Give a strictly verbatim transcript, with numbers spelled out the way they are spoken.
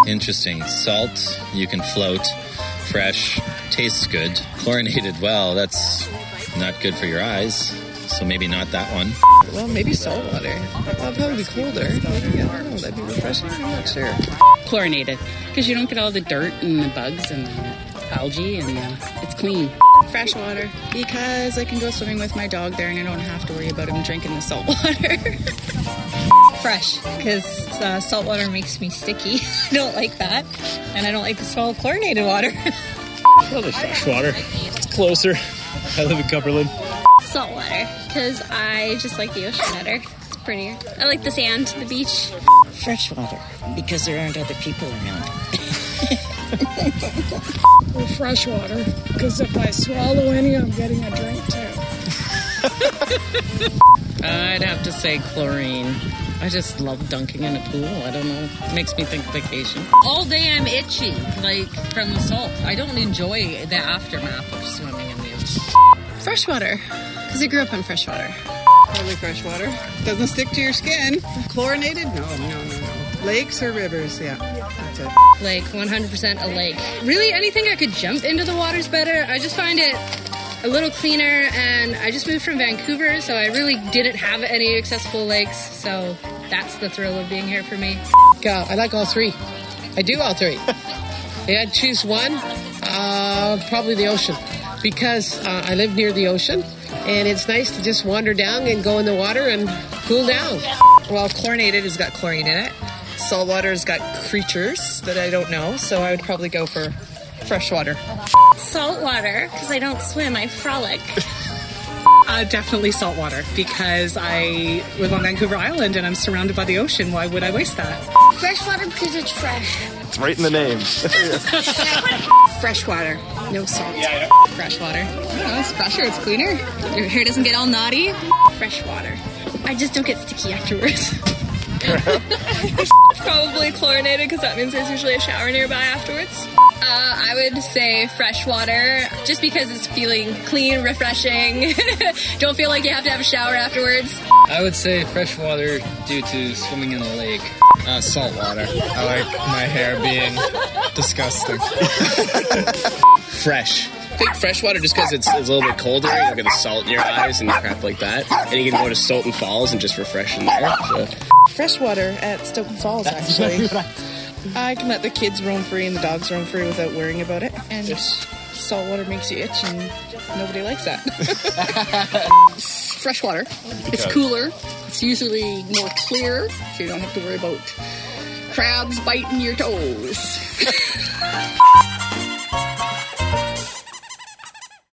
Interesting. Salt, you can float. Fresh, tastes good. Chlorinated, well, that's not good for your eyes. So maybe not that one. Well, maybe salt water. Well, it'd probably be colder. Maybe, I don't know, that'd be refreshing. I'm not sure. Chlorinated, because you don't get all the dirt and the bugs and the algae, and uh, it's clean. Freshwater, because I can go swimming with my dog there and I don't have to worry about him drinking the salt water. Fresh, because uh, salt water makes me sticky. I don't like that, and I don't like the smell of chlorinated water. Probably fresh water. It's closer. I live in Cumberland. Salt water, because I just like the ocean better. It's prettier. I like the sand, the beach. Fresh water, because there aren't other people around. Well, fresh water, because if I swallow any, I'm getting a drink too. I'd have to say chlorine. I just love dunking in a pool. I don't know. It makes me think vacation. All day I'm itchy, like from the salt. I don't enjoy the aftermath of swimming in the ocean. Freshwater, because I grew up on freshwater. Probably freshwater. Doesn't stick to your skin. Chlorinated? No, no, no, no. Lakes or rivers? Yeah, that's it. Like one hundred percent a lake. Really, anything I could jump into the water's better. I just find it a little cleaner, and I just moved from Vancouver, so I really didn't have any accessible lakes, so that's the thrill of being here for me. Yeah, I like all three. I do all three. Yeah, I'd choose one, uh, probably the ocean, because uh, I live near the ocean, and it's nice to just wander down and go in the water and cool down. Well, chlorinated has got chlorine in it. Saltwater has got creatures that I don't know, so I would probably go for freshwater. Saltwater, because I don't swim, I frolic. Uh, definitely saltwater, because I live on Vancouver Island and I'm surrounded by the ocean. Why would I waste that? Freshwater, because it's fresh. It's right in the name. Freshwater, no salt. Freshwater. I don't know, it's fresher, it's cleaner. Your hair doesn't get all knotty. Freshwater. I just don't get sticky afterwards. Probably chlorinated, because that means there's usually a shower nearby afterwards. Uh, I would say freshwater, just because it's feeling clean, refreshing. Don't feel like you have to have a shower afterwards. I would say freshwater due to swimming in a lake. Uh, salt water. I like my hair being disgusting. Fresh. I think freshwater just because it's, it's a little bit colder. You don't get the salt in your eyes and crap like that. And you can go to Stoughton Falls and just refresh in there. So. Freshwater at Stoughton Falls, actually. I can let the kids roam free and the dogs roam free without worrying about it. And salt water makes you itch, and nobody likes that. Freshwater. It's cooler. It's usually more clear, so you don't have to worry about crabs biting your toes.